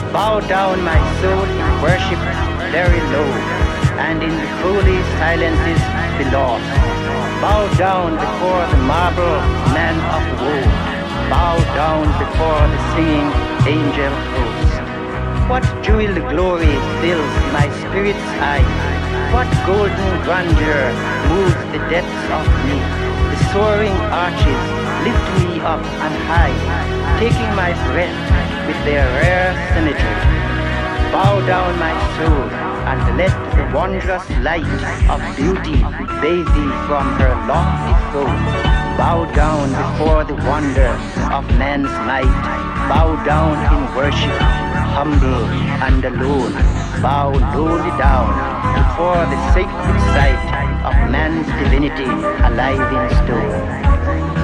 Bow down my soul in worship very low, and in the holy silences be lost. Bow down before the marble man of woe. Bow down before the singing angel host. What jeweled glory fills my spirit's eyes? What golden grandeur moves the depths of me? The soaring arches lift me up on high, taking my breath with their rare symmetry. Bow down my soul and let the wondrous light of beauty bathe thee from her lofty throne. Bow down before the wonder of man's might. Bow down in worship, humble and alone. Bow lowly down before the sacred sight of man's divinity alive in stone.